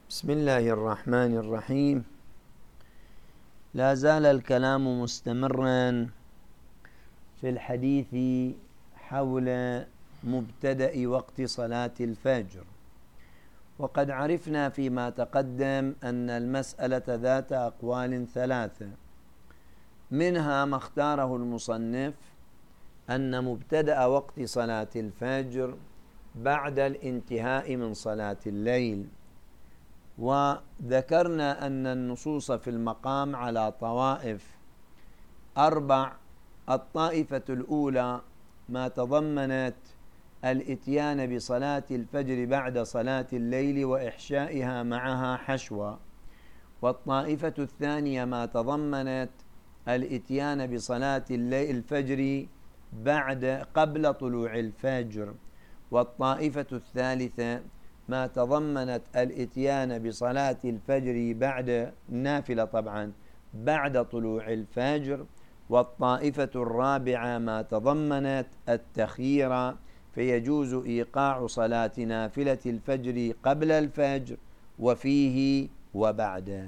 بسم الله الرحمن الرحيم. لا زال الكلام مستمرا في الحديث حول مبتدأ وقت صلاة الفجر، وقد عرفنا فيما تقدم أن المسألة ذات أقوال ثلاثة، منها ما اختاره المصنف أن مبتدأ وقت صلاة الفجر بعد الانتهاء من صلاة الليل، وذكرنا أن النصوص في المقام على طوائف أربع. الطائفة الأولى ما تضمنت الإتيان بصلاة الفجر بعد صلاة الليل وإحشائها معها حشوة، والطائفة الثانية ما تضمنت الإتيان بصلاة الفجر قبل طلوع الفجر، والطائفة الثالثة ما تضمنت الإتيان بصلاة الفجر بعد النافلة طبعا بعد طلوع الفجر، والطائفة الرابعة ما تضمنت التخيير، فيجوز إيقاع صلاة نافلة الفجر قبل الفجر وفيه وبعده.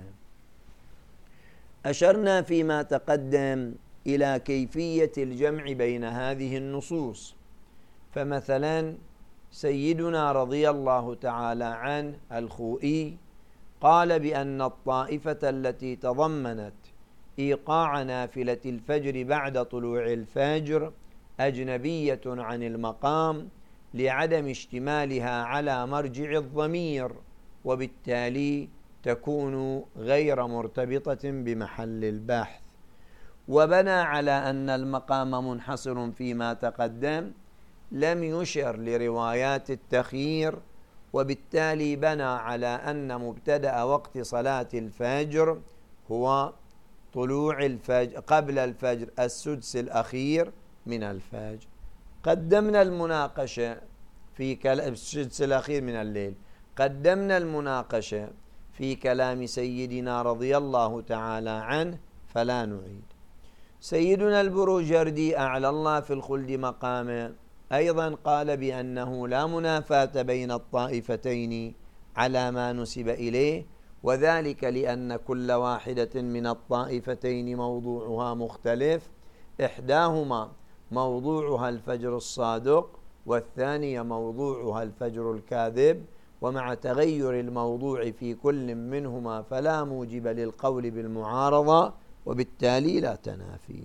أشرنا فيما تقدم إلى كيفية الجمع بين هذه النصوص، فمثلا سيدنا رضي الله تعالى عنه الخوئي قال بأن الطائفة التي تضمنت إيقاع نافلة الفجر بعد طلوع الفجر أجنبية عن المقام لعدم اشتمالها على مرجع الضمير، وبالتالي تكون غير مرتبطة بمحل البحث، وبنى على أن المقام منحصر فيما تقدم، لم يشر لروايات التخيير، وبالتالي بنى على أن مبتدأ وقت صلاة الفجر هو طلوع الفجر قبل الفجر السدس الأخير من الفجر. قدمنا المناقشة في السدس الأخير من الليل، قدمنا المناقشة في كلام سيدنا رضي الله تعالى عنه فلا نعيد. سيدنا البروجردي أعلى الله في الخلد مقامه أيضا قال بأنه لا منافاة بين الطائفتين على ما نسب إليه، وذلك لأن كل واحدة من الطائفتين موضوعها مختلف، إحداهما موضوعها الفجر الصادق والثانية موضوعها الفجر الكاذب، ومع تغير الموضوع في كل منهما فلا موجب للقول بالمعارضة، وبالتالي لا تنافي.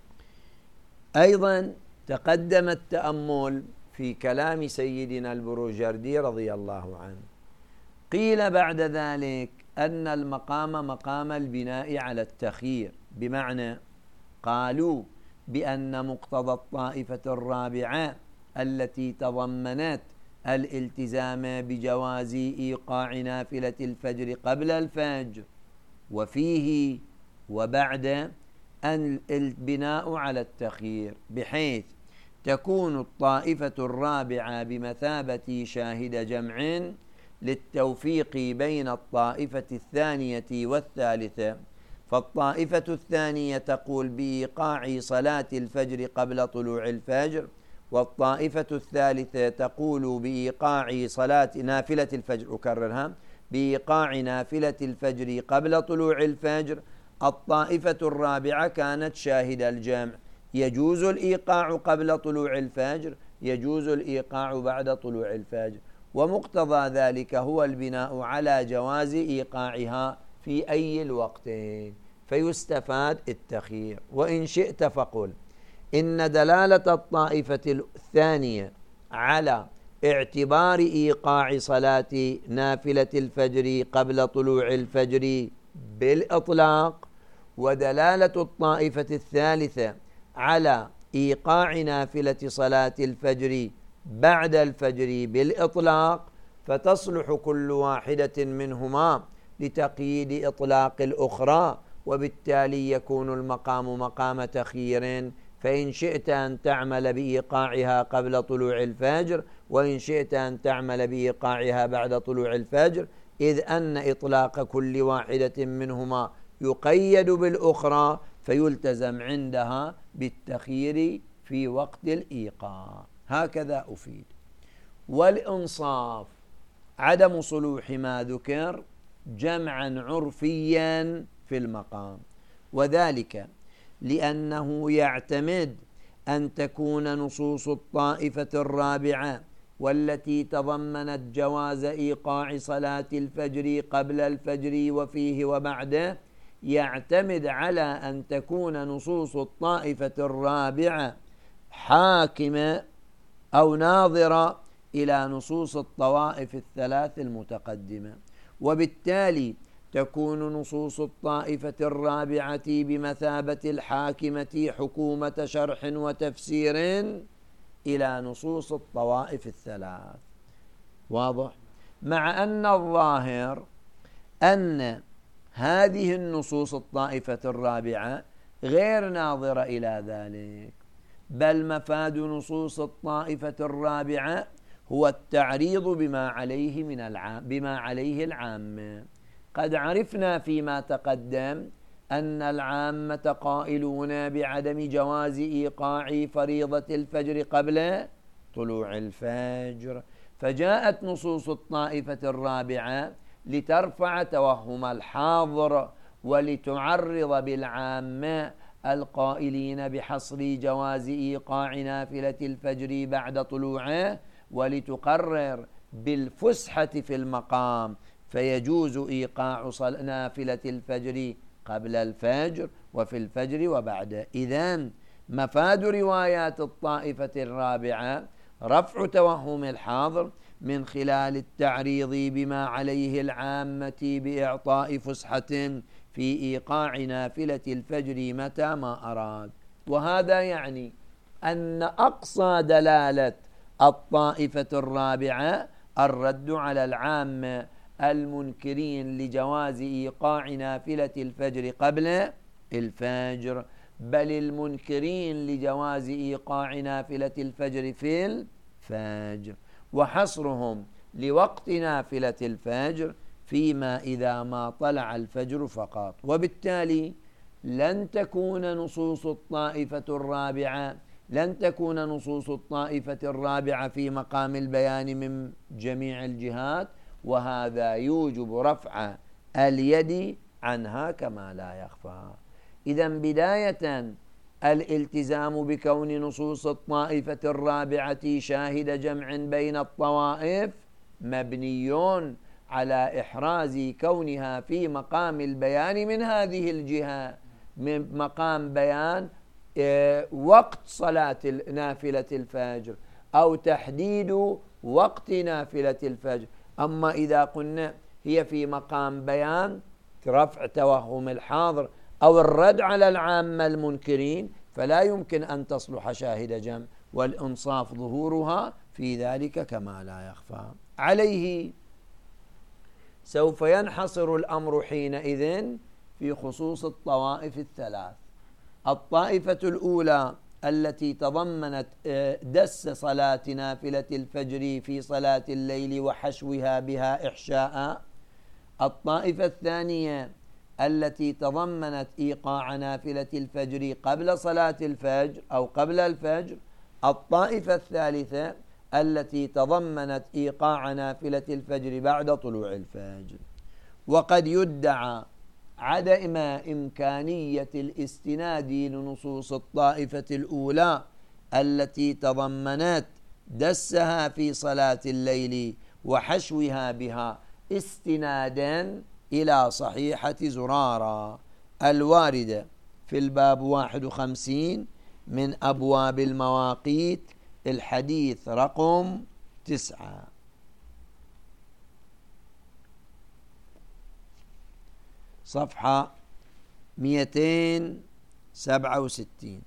أيضا تقدم التأمل في كلام سيدنا البروجردي رضي الله عنه. قيل بعد ذلك أن المقام مقام البناء على التخيير، بمعنى قالوا بأن مقتضى الطائفة الرابعة التي تضمنت الالتزام بجواز إيقاع نافلة الفجر قبل الفجر وفيه وبعد أن البناء على التخيير، بحيث تكون الطائفة الرابعة بمثابة شاهد جمع للتوفيق بين الطائفة الثانية والثالثة، فالطائفة الثانية تقول بإيقاع صلاة الفجر قبل طلوع الفجر، والطائفة الثالثة تقول بإيقاع صلاة نافلة الفجر، أكررها، بإيقاع نافلة الفجر قبل طلوع الفجر. الطائفة الرابعة كانت شاهد الجمع، يجوز الإيقاع قبل طلوع الفجر، يجوز الإيقاع بعد طلوع الفجر، ومقتضى ذلك هو البناء على جواز إيقاعها في أي الوقتين، فيستفاد التخيير. وإن شئت فقل إن دلالة الطائفة الثانية على اعتبار إيقاع صلاة نافلة الفجر قبل طلوع الفجر بالإطلاق، ودلالة الطائفة الثالثة على إيقاع نافلة صلاة الفجر بعد الفجر بالإطلاق، فتصلح كل واحدة منهما لتقييد إطلاق الأخرى، وبالتالي يكون المقام مقام تخيير، فإن شئت أن تعمل بإيقاعها قبل طلوع الفجر، وإن شئت أن تعمل بإيقاعها بعد طلوع الفجر، إذ أن إطلاق كل واحدة منهما يقيد بالأخرى، فيلتزم عندها بالتخيير في وقت الإيقاع. هكذا أفيد. والإنصاف عدم صلوح ما ذكر جمعا عرفيا في المقام، وذلك لأنه يعتمد أن تكون نصوص الطائفة الرابعة والتي تضمنت جواز إيقاع صلاة الفجر قبل الفجر وفيه وبعده، يعتمد على أن تكون نصوص الطائفة الرابعة حاكمة أو ناظرة إلى نصوص الطوائف الثلاث المتقدمة، وبالتالي تكون نصوص الطائفة الرابعة بمثابة الحاكمة حكومة شرح وتفسير إلى نصوص الطوائف الثلاث. واضح؟ مع أن الظاهر أن هذه النصوص الطائفة الرابعة غير ناظرة إلى ذلك، بل مفاد نصوص الطائفة الرابعة هو التعريض بما عليه العامة. قد عرفنا فيما تقدم أن العامة قائلون بعدم جواز إيقاع فريضة الفجر قبل طلوع الفجر، فجاءت نصوص الطائفة الرابعة لترفع توهم الحاضر ولتعرض بالعامة القائلين بحصر جواز إيقاع نافلة الفجر بعد طلوعه، ولتقرر بالفسحة في المقام، فيجوز إيقاع نافلة الفجر قبل الفجر وفي الفجر وبعده. إذن مفاد روايات الطائفة الرابعة رفع توهم الحاضر من خلال التعريض بما عليه العامة بإعطاء فسحة في إيقاع نافلة الفجر متى ما أراد. وهذا يعني أن أقصى دلالة الطائفة الرابعة الرد على العامة المنكرين لجواز إيقاع نافلة الفجر قبل الفجر، بل المنكرين لجواز إيقاع نافلة الفجر في الفجر، وحصرهم لوقت نافلة الفجر فيما إذا ما طلع الفجر فقط. وبالتالي لن تكون نصوص الطائفة الرابعة في مقام البيان من جميع الجهات، وهذا يوجب رفع اليد عنها كما لا يخفى. إذن بداية الالتزام بكون نصوص الطائفة الرابعة شاهد جمع بين الطوائف مبني على إحراز كونها في مقام البيان من هذه الجهة، من مقام بيان وقت صلاة نافلة الفجر أو تحديد وقت نافلة الفجر. أما إذا قلنا هي في مقام بيان رفع توهم الحاضر أو الرد على العامة المنكرين، فلا يمكن أن تصلح شاهد جمع، والإنصاف ظهورها في ذلك كما لا يخفى. عليه سوف ينحصر الأمر حينئذ في خصوص الطوائف الثلاث. الطائفة الأولى التي تضمنت دس صلاة نافلة الفجر في صلاة الليل وحشوها بها إحشاء. الطائفة الثانية التي تضمنت إيقاع نافلة الفجر قبل صلاة الفجر أو قبل الفجر. الطائفة الثالثة التي تضمنت إيقاع نافلة الفجر بعد طلوع الفجر. وقد يدعى عدم إمكانية الاستناد لنصوص الطائفة الأولى التي تضمنت دسها في صلاة الليل وحشوها بها استنادا إلى صحيحة زرارة الواردة في الباب 51 من أبواب المواقيت، الحديث رقم 9. صفحة 267.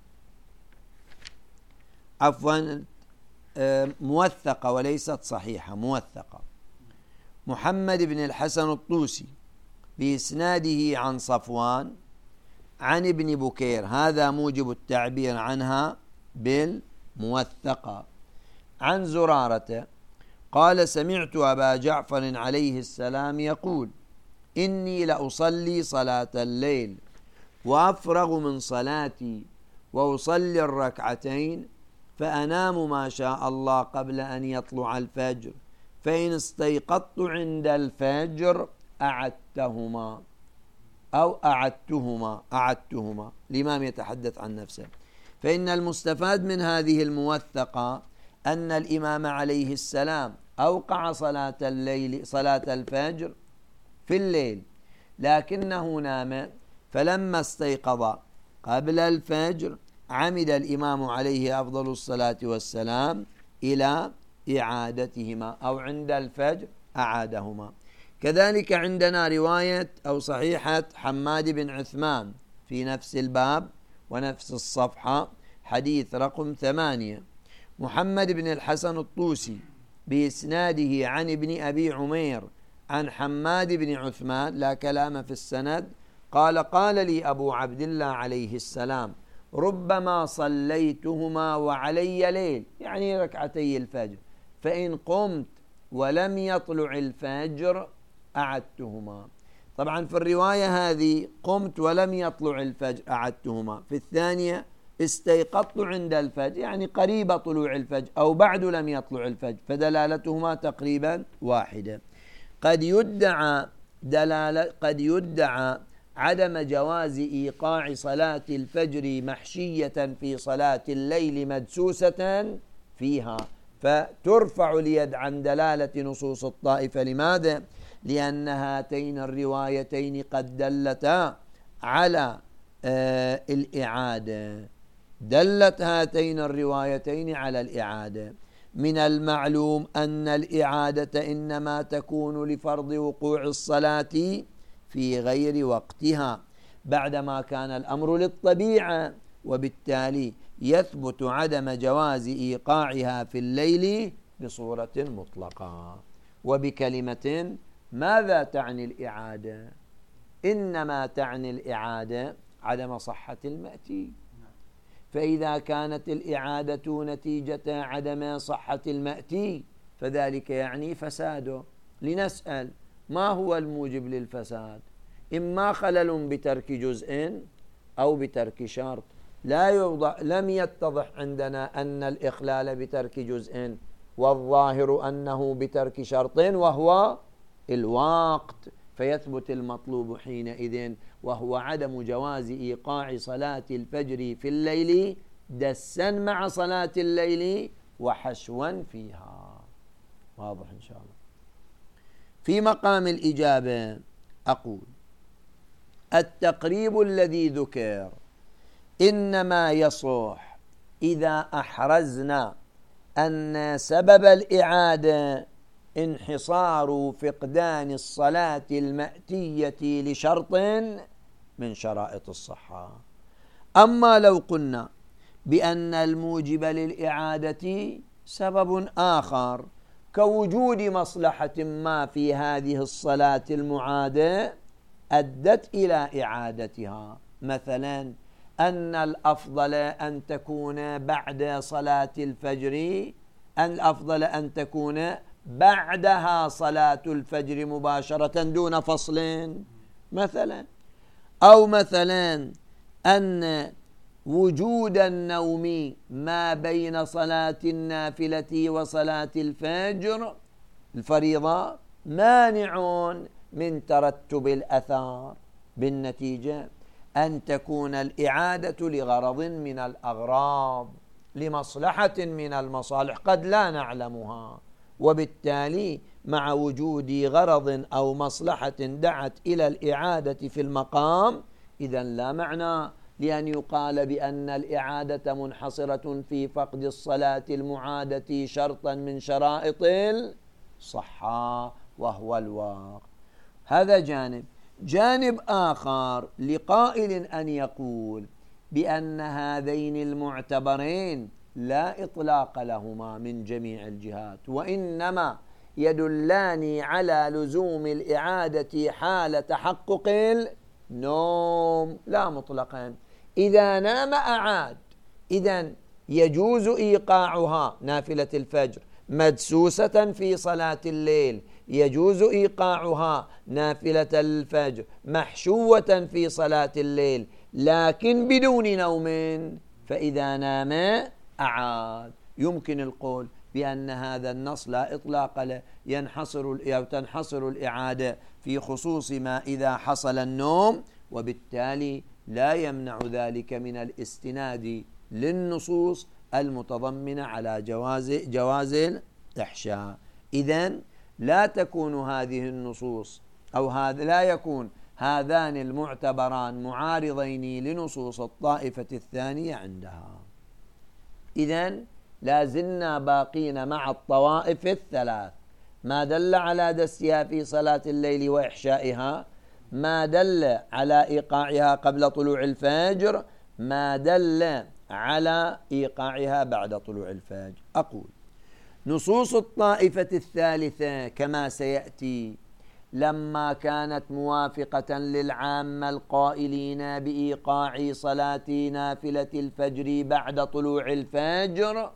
عفوا، موثقة وليست صحيحة، موثقة. محمد بن الحسن الطوسي بإسناده عن صفوان عن ابن بكير، هذا موجب التعبير عنها بالموثقة. عن زرارة قال: سمعت أبا جعفر عليه السلام يقول: إني لأصلي صلاة الليل وأفرغ من صلاتي وأصلي الركعتين فأنام ما شاء الله قبل أن يطلع الفجر، فإن استيقظت عند الفجر أعدتهما أو أعدتهما الإمام يتحدث عن نفسه. فإن المستفاد من هذه الموثقة أن الإمام عليه السلام أوقع صلاة الفجر في الليل، لكنه نام، فلما استيقظ قبل الفجر عمد الإمام عليه أفضل الصلاة والسلام إلى إعادتهما، أو عند الفجر أعادهما. كذلك عندنا رواية أو صحيحة حماد بن عثمان في نفس الباب ونفس الصفحة، حديث رقم 8. محمد بن الحسن الطوسي بإسناده عن ابن أبي عمير عن حماد بن عثمان، لا كلام في السند، قال لي أبو عبد الله عليه السلام: ربما صليتهما وعلي ليل، يعني ركعتي الفجر، فإن قمت ولم يطلع الفجر أعدتهما. طبعا في الرواية هذه قمت ولم يطلع الفجر أعدتهما، في الثانية استيقظت عند الفجر، يعني قريب طلوع الفجر أو بعد لم يطلع الفجر، فدلالتهما تقريبا واحدة. قد يدعى عدم جواز إيقاع صلاة الفجر محشية في صلاة الليل مدسوسة فيها، فترفع اليد عن دلالة نصوص الطائفة. لماذا؟ لأن هاتين الروايتين قد دلتا على الإعادة، دلت هاتين الروايتين على الإعادة. من المعلوم أن الإعادة إنما تكون لفرض وقوع الصلاة في غير وقتها بعدما كان الأمر للطبيعة، وبالتالي يثبت عدم جواز إيقاعها في الليل بصورة مطلقة. وبكلمة، ماذا تعني الإعادة؟ إنما تعني الإعادة عدم صحة المأتي، فإذا كانت الإعادة نتيجة عدم صحة المأتي فذلك يعني فساده. لنسأل: ما هو الموجب للفساد؟ إما خلل بترك جزء أو بترك شرط. لم يتضح عندنا أن الإخلال بترك جزء، والظاهر أنه بترك شرط وهو الوقت، فيثبت المطلوب حينئذ، وهو عدم جواز إيقاع صلاة الفجر في الليل دسا مع صلاة الليل وحشوا فيها. واضح إن شاء الله. في مقام الإجابة أقول: التقريب الذي ذكر إنما يصح إذا أحرزنا أن سبب الإعادة انحصار فقدان الصلاة المأتية لشرط من شرائط الصحة. أما لو قلنا بأن الموجب للإعادة سبب آخر كوجود مصلحة ما في هذه الصلاة المعادة أدت إلى إعادتها، مثلا أن الأفضل أن تكون بعد صلاة الفجر، الأفضل أن تكون بعدها صلاة الفجر مباشرة دون فصل مثلا، أو مثلا أن وجود النوم ما بين صلاة النافلة وصلاة الفجر الفريضة مانع من ترتب الأثار، بالنتيجة أن تكون الإعادة لغرض من الأغراض، لمصلحة من المصالح قد لا نعلمها، وبالتالي مع وجود غرض أو مصلحة دعت إلى الإعادة في المقام، إذن لا معنى لأن يقال بأن الإعادة منحصرة في فقد الصلاة المعادة شرطا من شرائط الصحة وهو الوقت. هذا جانب آخر لقائل أن يقول بأن هذين المعتبرين لا إطلاق لهما من جميع الجهات، وإنما يدلان على لزوم الإعادة حال تحقق النوم لا مطلقا. إذا نام أعاد، إذن يجوز إيقاعها نافلة الفجر مدسوسة في صلاة الليل، يجوز إيقاعها نافلة الفجر محشوة في صلاة الليل، لكن بدون نوم، فإذا نام أعاد. يمكن القول بأن هذا النص لا إطلاق له، تنحصر الإعادة في خصوص ما إذا حصل النوم، وبالتالي لا يمنع ذلك من الاستناد للنصوص المتضمنة على جواز الإحشاء. إذن لا تكون هذه النصوص لا يكون هذان المعتبران معارضين لنصوص الطائفة الثانية عندها. إذن لازلنا باقين مع الطوائف الثلاث: ما دل على دسها في صلاة الليل وإحشائها، ما دل على إيقاعها قبل طلوع الفجر، ما دل على إيقاعها بعد طلوع الفجر. أقول نصوص الطائفة الثالثة كما سيأتي لما كانت موافقة للعامة القائلين بإيقاع صلاة نافلة الفجر بعد طلوع الفجر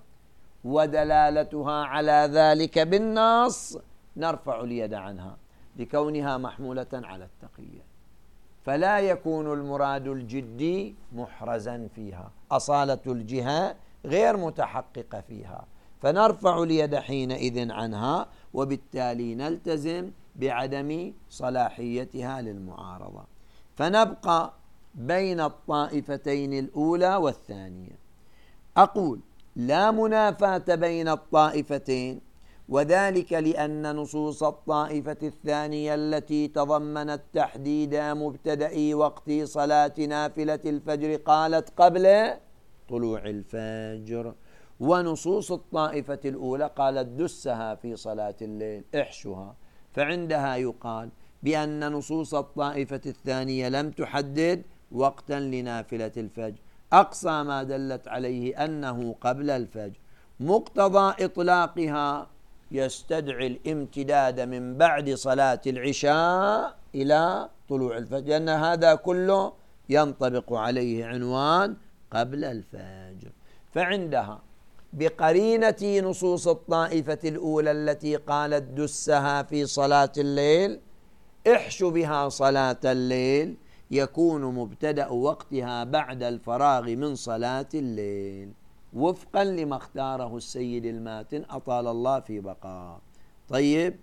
ودلالتها على ذلك بالنص، نرفع اليد عنها لكونها محمولة على التقية، فلا يكون المراد الجدي محرزا فيها، أصالة الجهة غير متحققة فيها، فنرفع اليد حينئذ عنها، وبالتالي نلتزم بعدم صلاحيتها للمعارضة، فنبقى بين الطائفتين الأولى والثانية. أقول لا منافاة بين الطائفتين، وذلك لأن نصوص الطائفة الثانية التي تضمنت تحديد مبتدأ وقت صلاة نافلة الفجر قالت قبل طلوع الفجر، ونصوص الطائفة الأولى قالت دسها في صلاة الليل احشها، فعندها يقال بأن نصوص الطائفة الثانية لم تحدد وقتا لنافلة الفجر، أقصى ما دلت عليه أنه قبل الفجر، مقتضى إطلاقها يستدعي الامتداد من بعد صلاة العشاء إلى طلوع الفجر، لأن هذا كله ينطبق عليه عنوان قبل الفجر. فعندها بقرينة نصوص الطائفة الأولى التي قالت دسها في صلاة الليل احش بها صلاة الليل، يكون مبتدأ وقتها بعد الفراغ من صلاة الليل، وفقا لما اختاره السيد الماتن أطال الله في بقاء. طيب،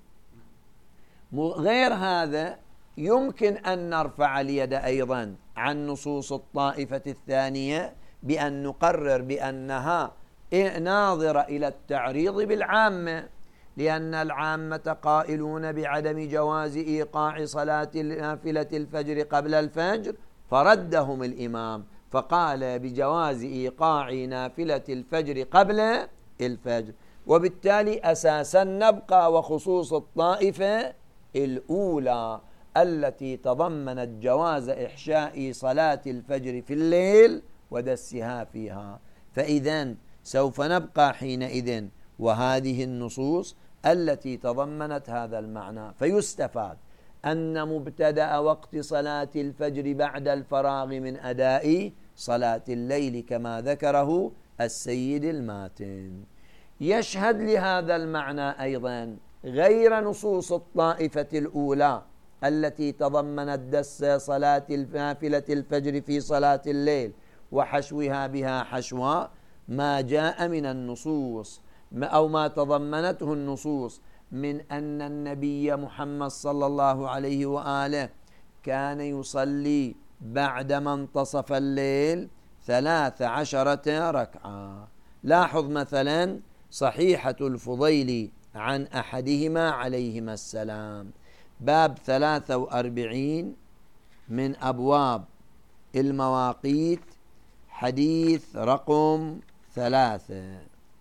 غير هذا يمكن أن نرفع اليد أيضا عن نصوص الطائفة الثانية بأن نقرر بأنها ناظرة إلى التعريض بالعامة، لأن العامة قائلون بعدم جواز إيقاع صلاة نافلة الفجر قبل الفجر، فردهم الإمام فقال بجواز إيقاع نافلة الفجر قبل الفجر، وبالتالي أساسا نبقى وخصوص الطائفة الأولى التي تضمنت جواز إحشاء صلاة الفجر في الليل ودسها فيها، فإذن سوف نبقى حينئذ وهذه النصوص التي تضمنت هذا المعنى. فيستفاد أن مبتدأ وقت صلاة الفجر بعد الفراغ من أداء صلاة الليل كما ذكره السيد الماتن. يشهد لهذا المعنى أيضا غير نصوص الطائفة الأولى التي تضمنت دس صلاة نافلة الفجر في صلاة الليل وحشوها بها حشوا، ما جاء من النصوص أو ما تضمنته النصوص من أن النبي محمد صلى الله عليه وآله كان يصلي بعدما انتصف الليل 13 ركعة. لاحظ مثلا صحيحة الفضيل عن أحدهما عليهما السلام، باب 43 من أبواب المواقيت، حديث رقم 3،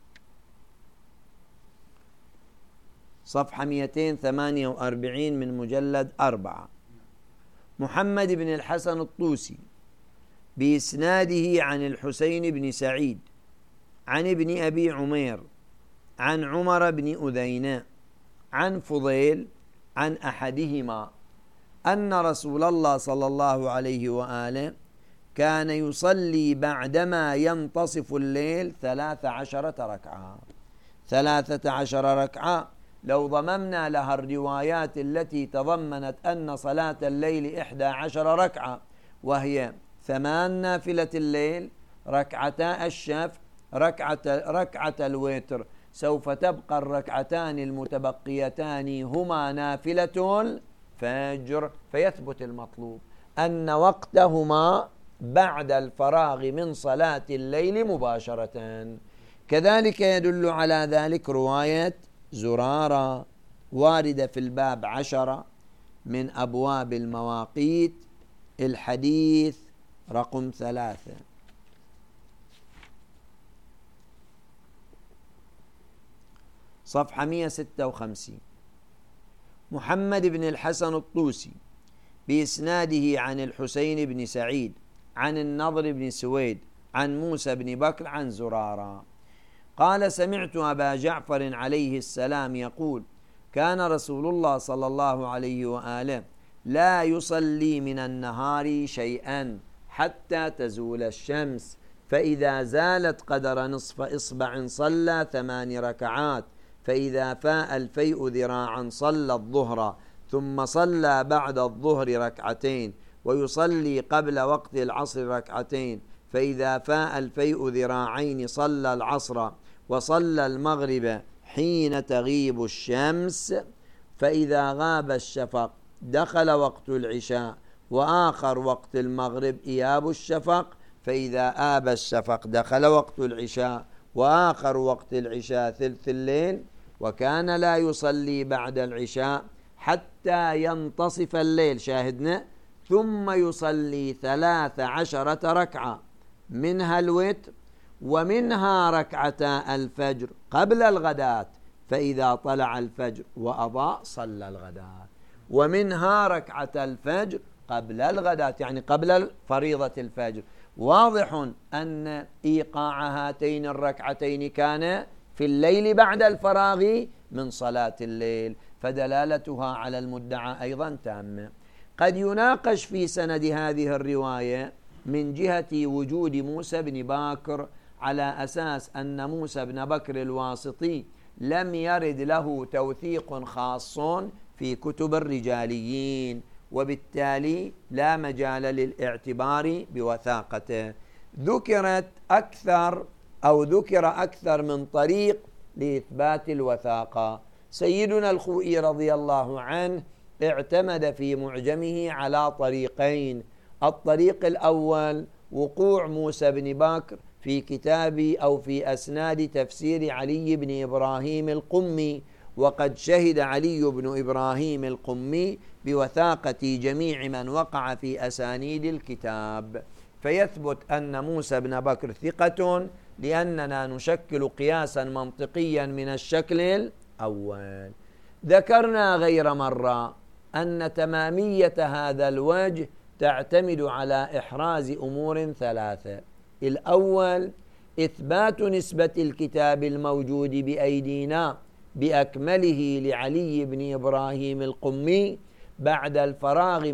صفحة 248 من مجلد 4. محمد بن الحسن الطوسي بإسناده عن الحسين بن سعيد عن ابن أبي عمير عن عمر بن أذينة عن فضيل عن أحدهما أن رسول الله صلى الله عليه وآله كان يصلي بعدما ينتصف الليل 13 ركعة. 13 ركعة لو ضممنا لها الروايات التي تضمنت أن صلاة الليل 11 ركعة، وهي 8 نافلة الليل، ركعتا الشفع، ركعة الوتر، سوف تبقى الركعتان المتبقيتان هما نافلة الفجر، فيثبت المطلوب أن وقتهما بعد الفراغ من صلاة الليل مباشرة. كذلك يدل على ذلك رواية زرارة واردة في الباب 10 من أبواب المواقيت، الحديث رقم 3. صفحة 156. محمد بن الحسن الطوسي بإسناده عن الحسين بن سعيد عن النضر بن سويد عن موسى بن بكر عن زرارة قال: سمعت أبا جعفر عليه السلام يقول: كان رسول الله صلى الله عليه وآله لا يصلي من النهار شيئا حتى تزول الشمس، فإذا زالت قدر نصف إصبع صلى 8 ركعات، فإذا فاء الفيء ذراعا صلى الظهر، ثم صلى بعد الظهر ركعتين، ويصلي قبل وقت العصر ركعتين، فإذا فاء الفيء ذراعين صلى العصر، وصلى المغرب حين تغيب الشمس، فإذا غاب الشفق دخل وقت العشاء، وآخر وقت المغرب إياب الشفق، فإذا آب الشفق دخل وقت العشاء، وآخر وقت العشاء ثلث الليل، وكان لا يصلي بعد العشاء حتى ينتصف الليل، شاهدنا، ثم يصلي 13 ركعة، منها الوتر، ومنها ركعتا الفجر قبل الغداة، فإذا طلع الفجر وأضاء صلى الغداة، ومنها ركعتا الفجر قبل الغداة، يعني قبل فريضة الفجر. واضح أن إيقاع هاتين الركعتين كان في الليل بعد الفراغ من صلاة الليل، فدلالتها على المدعى أيضا تامة. قد يناقش في سند هذه الرواية من جهة وجود موسى بن بكر، على أساس أن موسى بن بكر الواسطي لم يرد له توثيق خاص في كتب الرجاليين، وبالتالي لا مجال للاعتبار بوثاقته. ذكر أكثر من طريق لإثبات الوثاقة. سيدنا الخوئي رضي الله عنه اعتمد في معجمه على طريقين: الطريق الأول وقوع موسى بن بكر في كتاب أو في أسناد تفسير علي بن إبراهيم القمي، وقد شهد علي بن إبراهيم القمي بوثاقة جميع من وقع في أسانيد الكتاب، فيثبت أن موسى بن بكر ثقة، لأننا نشكل قياسا منطقيا من الشكل الأول. ذكرنا غير مرة أن تمامية هذا الوجه تعتمد على إحراز أمور 3: الأول إثبات نسبة الكتاب الموجود بأيدينا بأكمله لعلي بن إبراهيم القمي بعد الفراغ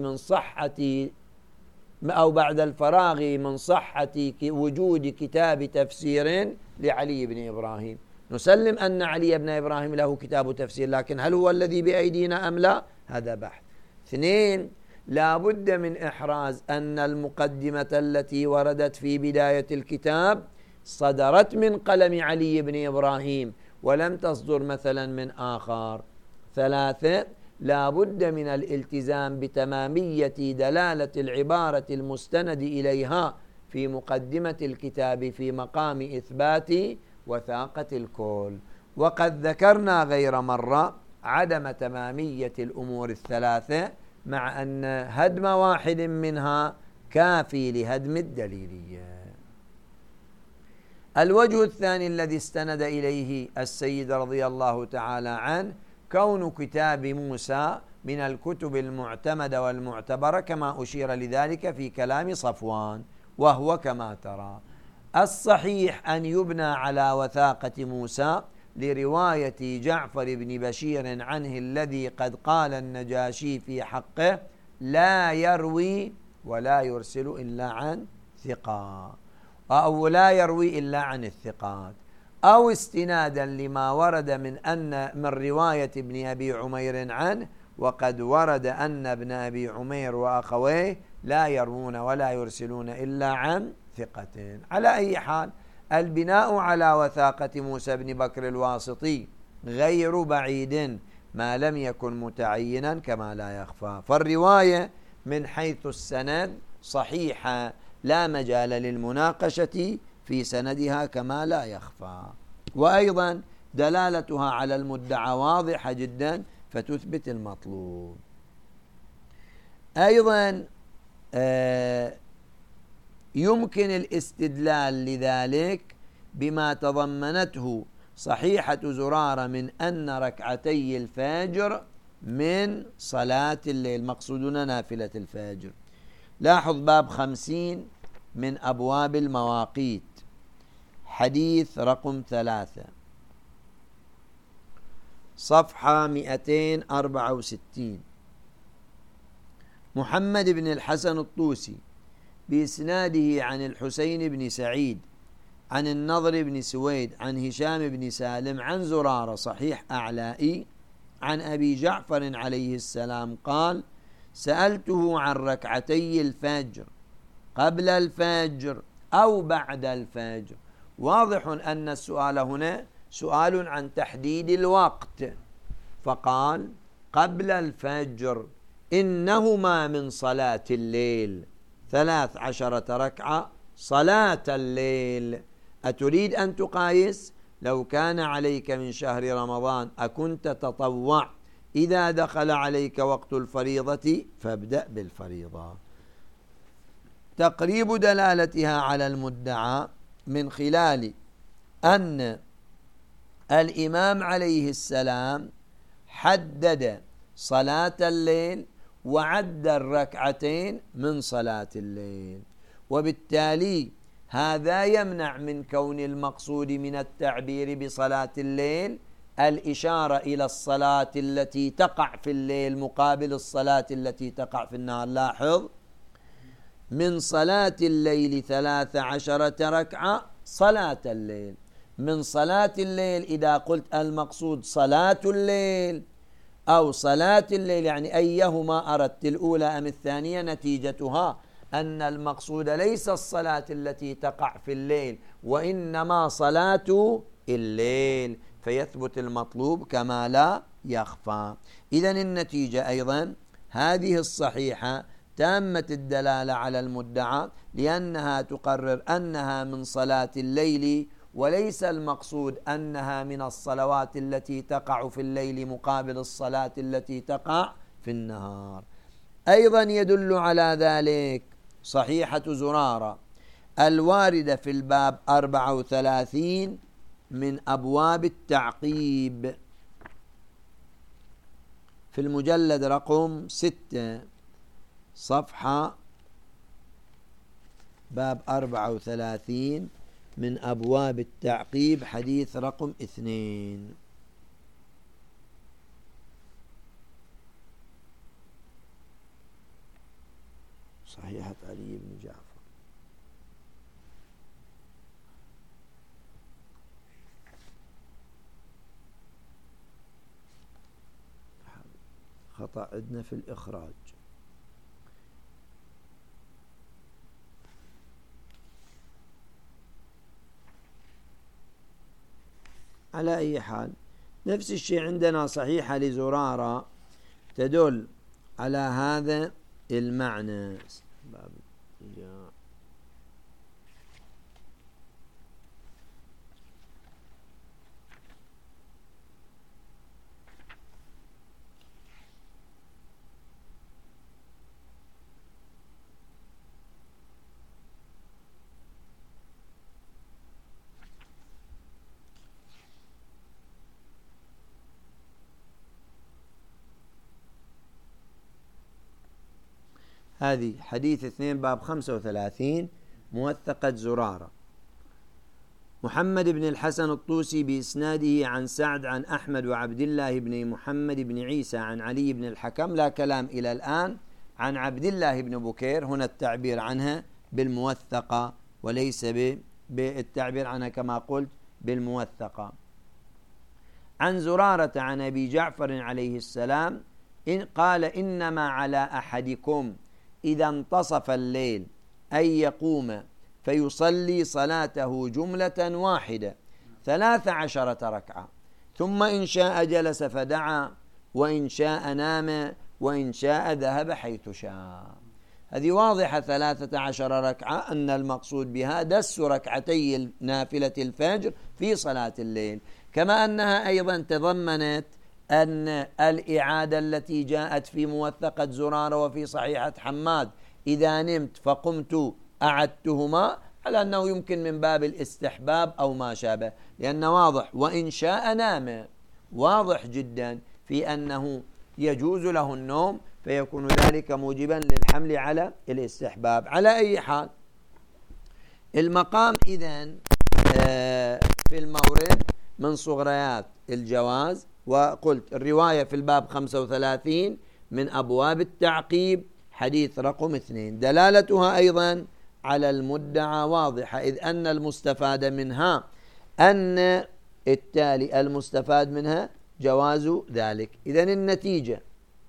من صحة وجود كتاب تفسير لعلي بن إبراهيم. نسلم أن علي بن إبراهيم له كتاب تفسير، لكن هل هو الذي بأيدينا أم لا؟ هذا بحث. 2: لا بد من إحراز أن المقدمة التي وردت في بداية الكتاب صدرت من قلم علي بن إبراهيم ولم تصدر مثلا من آخر. 3: لا بد من الالتزام بتمامية دلالة العبارة المستند إليها في مقدمة الكتاب في مقام إثبات وثاقة الكل. وقد ذكرنا غير مرة عدم تمامية الأمور 3، مع أن هدم واحد منها كافي لهدم الدليلية. الوجه الثاني الذي استند إليه السيد رضي الله تعالى عنه كون كتاب موسى من الكتب المعتمدة والمعتبرة، كما أشير لذلك في كلام صفوان، وهو كما ترى. الصحيح أن يبنى على وثاقة موسى لرواية جعفر بن بشير عنه الذي قد قال النجاشي في حقه: لا يروي ولا يرسل إلا عن ثقة، أو لا يروي إلا عن الثقات، أو استنادا لما ورد من رواية ابن أبي عمير عنه، وقد ورد أن ابن أبي عمير وأخويه لا يروون ولا يرسلون إلا عن ثقتين. على أي حال، البناء على وثاقة موسى بن بكر الواسطي غير بعيد ما لم يكن متعينا كما لا يخفى. فالرواية من حيث السند صحيحة لا مجال للمناقشة في سندها كما لا يخفى، وأيضا دلالتها على المدعى واضحة جدا فتثبت المطلوب. أيضا يمكن الاستدلال لذلك بما تضمنته صحيحة زرارة من أن ركعتي الفجر من صلاة الليل، مقصودنا نافلة الفجر. لاحظ باب 50 من أبواب المواقيت، حديث رقم 3، صفحة 264. محمد بن الحسن الطوسي بإسناده عن الحسين بن سعيد عن النضر بن سويد عن هشام بن سالم عن زرارة صحيح أعلائي عن أبي جعفر عليه السلام قال: سألته عن ركعتي الفجر قبل الفجر أو بعد الفجر. واضح أن السؤال هنا سؤال عن تحديد الوقت، فقال: قبل الفجر إنهما من صلاة الليل 13 ركعة صلاة الليل. أتريد أن تقايس؟ لو كان عليك من شهر رمضان أكنت تطوع، إذا دخل عليك وقت الفريضة فابدأ بالفريضة. تقريب دلالتها على المدعى من خلال أن الإمام عليه السلام حدد صلاة الليل وعد الركعتين من صلاة الليل، وبالتالي هذا يمنع من كون المقصود من التعبير بصلاة الليل الإشارة إلى الصلاة التي تقع في الليل مقابل الصلاة التي تقع في النهار. لاحظ: من صلاة الليل 13 ركعة صلاة الليل. من صلاة الليل إذا قلت المقصود صلاة الليل أو صلاة الليل يعني أيهما أردت، الأولى أم الثانية، نتيجتها أن المقصود ليس الصلاة التي تقع في الليل وإنما صلاة الليل، فيثبت المطلوب كما لا يخفى. إذن النتيجة أيضا هذه الصحيحة تامة الدلالة على المدعى، لأنها تقرر أنها من صلاة الليل وليس المقصود أنها من الصلوات التي تقع في الليل مقابل الصلاة التي تقع في النهار. أيضا يدل على ذلك صحيحة زرارة الواردة في الباب 34 من أبواب التعقيب في المجلد رقم 6 صفحة باب 34 من أبواب التعقيب حديث رقم 2. صحيحة علي بن جعفر. خطأ عندنا في الإخراج. على أي حال نفس الشيء عندنا صحيحة لزرارة تدل على هذا المعنى. هذه حديث 2 باب 35 موثقة زرارة. محمد بن الحسن الطوسي بإسناده عن سعد عن أحمد وعبد الله بن محمد بن عيسى عن علي بن الحكم، لا كلام إلى الآن عن عبد الله بن بكير، هنا التعبير عنها بالموثقة وليس بالتعبير عنها كما قلت بالموثقة. عن زرارة عن أبي جعفر عليه السلام قال: إنما على أحدكم إذا انتصف الليل أن يقوم فيصلي صلاته جملة واحدة 13 ركعة، ثم إن شاء جلس فدعا، وإن شاء نام، وإن شاء ذهب حيث شاء. هذه واضحة 13 ركعة أن المقصود بها دس ركعتي نافلة الفجر في صلاة الليل، كما أنها أيضا تضمنت أن الإعادة التي جاءت في موثقة زرارة وفي صحيحة حماد إذا نمت فقمت أعدتهما، على أنه يمكن من باب الاستحباب أو ما شابه، لأن واضح وإن شاء نام واضح جدا في أنه يجوز له النوم، فيكون ذلك موجبا للحمل على الاستحباب. على أي حال المقام إذن في المورد من صغريات الجواز، وقلت الرواية في الباب 35 من أبواب التعقيب حديث رقم 2. دلالتها أيضا على المدعى واضحة، إذ أن المستفاد منها أن التالي المستفاد منها جواز ذلك. إذن النتيجة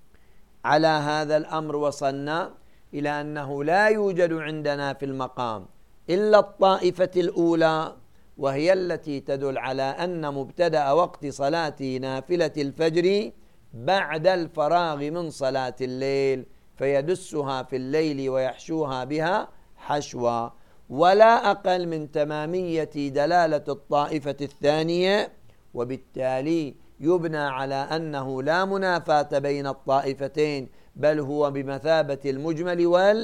على هذا الأمر وصلنا إلى أنه لا يوجد عندنا في المقام إلا الطائفة الأولى، وهي التي تدل على أن مبتدأ وقت صلاة نافلة الفجر بعد الفراغ من صلاة الليل، فيدسها في الليل ويحشوها بها حشوا، ولا أقل من تمامية دلالة الطائفة الثانية، وبالتالي يبنى على أنه لا منافاة بين الطائفتين، بل هو بمثابة المجمل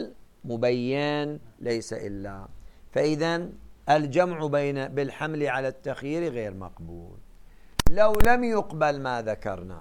والمبين ليس إلا. فإذا الجمع بالحمل على التخيير غير مقبول. لو لم يقبل ما ذكرنا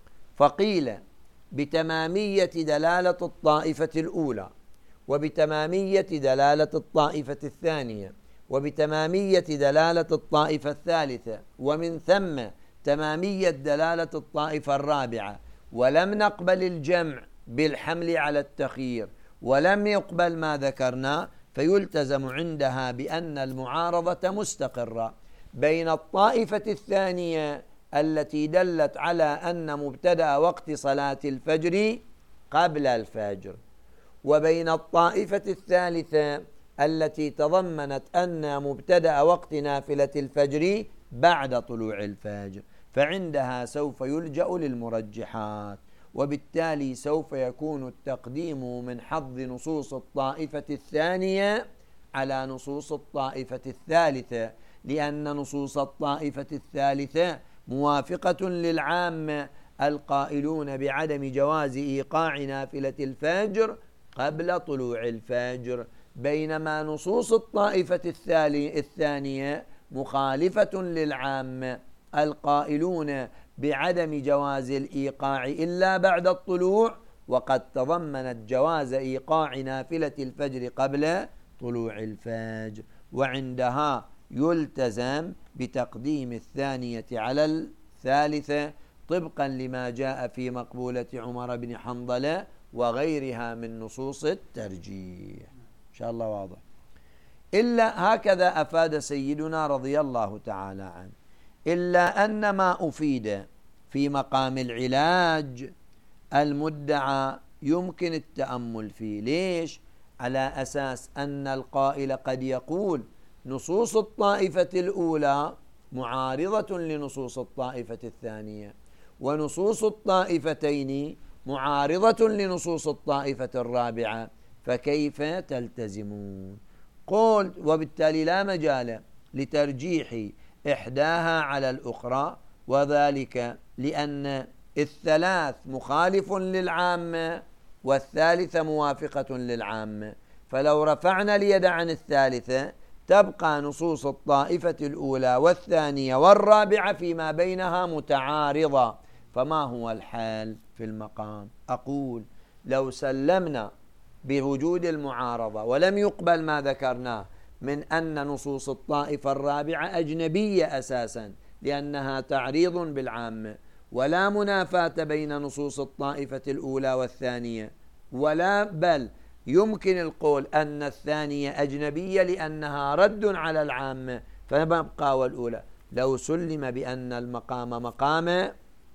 فقيل بتمامية دلالة الطائفة الأولى، وبتمامية دلالة الطائفة الثانية، وبتمامية دلالة الطائفة الثالثة، ومن ثم تمامية دلالة الطائفة الرابعة، ولم نقبل الجمع بالحمل على التخيير، ولم يقبل ما ذكرنا، فيلتزم عندها بأن المعارضة مستقرة بين الطائفة الثانية التي دلت على أن مبتدأ وقت صلاة الفجر قبل الفجر، وبين الطائفة الثالثة التي تضمنت أن مبتدأ وقت نافلة الفجر بعد طلوع الفجر، فعندها سوف يلجأ للمرجحات، وبالتالي سوف يكون التقديم من حظ نصوص الطائفة الثانية على نصوص الطائفة الثالثة، لأن نصوص الطائفة الثالثة موافقة للعامة القائلون بعدم جواز إيقاع نافلة الفجر قبل طلوع الفجر، بينما نصوص الطائفة الثانية مخالفة للعامة القائلون بعدم جواز الإيقاع إلا بعد الطلوع، وقد تضمنت جواز إيقاع نافلة الفجر قبل طلوع الفجر، وعندها يلتزم بتقديم الثانية على الثالثة طبقا لما جاء في مقبولة عمر بن حنظلة وغيرها من نصوص الترجيح. إن شاء الله واضح. إلا هكذا أفاد سيدنا رضي الله تعالى عنه، إلا أن ما أفيد في مقام العلاج المدعى يمكن التأمل فيه. ليش؟ على أساس أن القائل قد يقول نصوص الطائفة الأولى معارضة لنصوص الطائفة الثانية، ونصوص الطائفتين معارضة لنصوص الطائفة الرابعة، فكيف تلتزمون؟ قلت وبالتالي لا مجال لترجيح إحداها على الأخرى، وذلك لأن الثلاث مخالف للعامة والثالثة موافقة للعامة، فلو رفعنا اليد عن الثالثة تبقى نصوص الطائفة الأولى والثانية والرابعة فيما بينها متعارضة. فما هو الحال في المقام؟ أقول لو سلمنا بوجود المعارضة ولم يقبل ما ذكرناه من أن نصوص الطائفة الرابعة أجنبية أساسا لأنها تعريض بالعامة، ولا منافاة بين نصوص الطائفة الأولى والثانية، ولا بل يمكن القول أن الثانية أجنبية لأنها رد على العامة، فنبقى والأولى. لو سلم بأن المقام مقام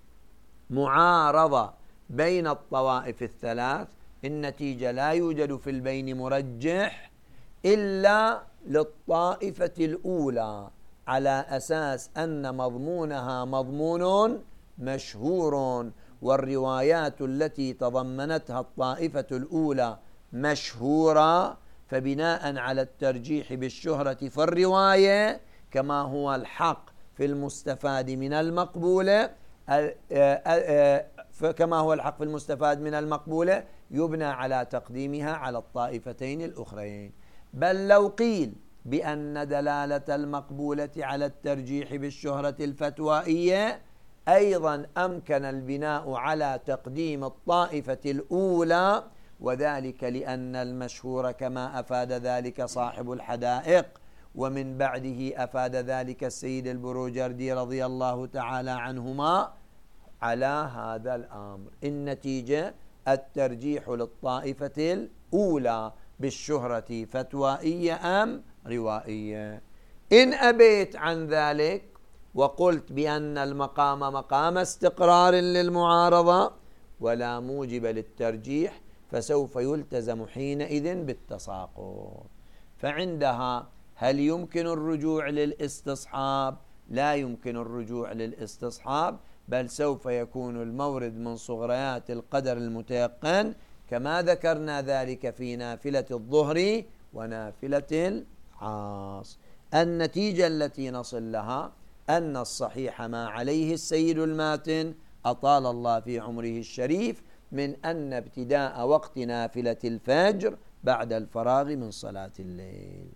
معارضة بين الطوائف الثلاث، النتيجة لا يوجد في البين مرجح إلا للطائفة الأولى، على أساس أن مضمونها مضمون مشهور، والروايات التي تضمنتها الطائفة الأولى مشهورة، فبناء على الترجيح بالشهرة فالرواية كما هو الحق في المستفاد من المقبولة فكما هو الحق في المستفاد من المقبولة يبنى على تقديمها على الطائفتين الأخرين. بل لو قيل بأن دلالة المقبولة على الترجيح بالشهرة الفتوائية أيضا أمكن البناء على تقديم الطائفة الأولى، وذلك لأن المشهور كما أفاد ذلك صاحب الحدائق، ومن بعده أفاد ذلك السيد البروجردي رضي الله تعالى عنهما، على هذا الأمر النتيجة الترجيح للطائفة الأولى بالشهرة فتوائية أم روائية. إن أبيت عن ذلك وقلت بأن المقام مقام استقرار للمعارضة ولا موجب للترجيح، فسوف يلتزم حينئذ بالتساقط. فعندها هل يمكن الرجوع للاستصحاب؟ لا يمكن الرجوع للاستصحاب، بل سوف يكون المورد من صغريات القدر المتيقن، كما ذكرنا ذلك في نافلة الظهر ونافلة العاص. النتيجة التي نصل لها أن الصحيح ما عليه السيد الماتن أطال الله في عمره الشريف، من أن ابتداء وقت نافلة الفجر بعد الفراغ من صلاة الليل.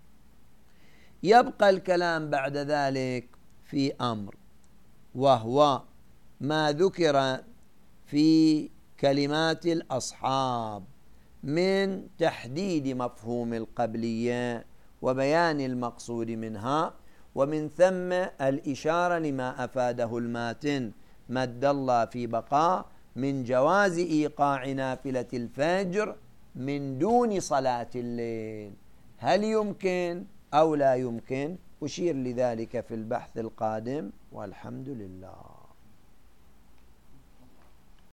يبقى الكلام بعد ذلك في أمر، وهو ما ذكر في كلمات الأصحاب من تحديد مفهوم القبلية وبيان المقصود منها، ومن ثم الإشارة لما أفاده الماتن مد الله في بقاء من جواز إيقاع نافلة الفجر من دون صلاة الليل. هل يمكن أو لا يمكن؟ أشير لذلك في البحث القادم، والحمد لله.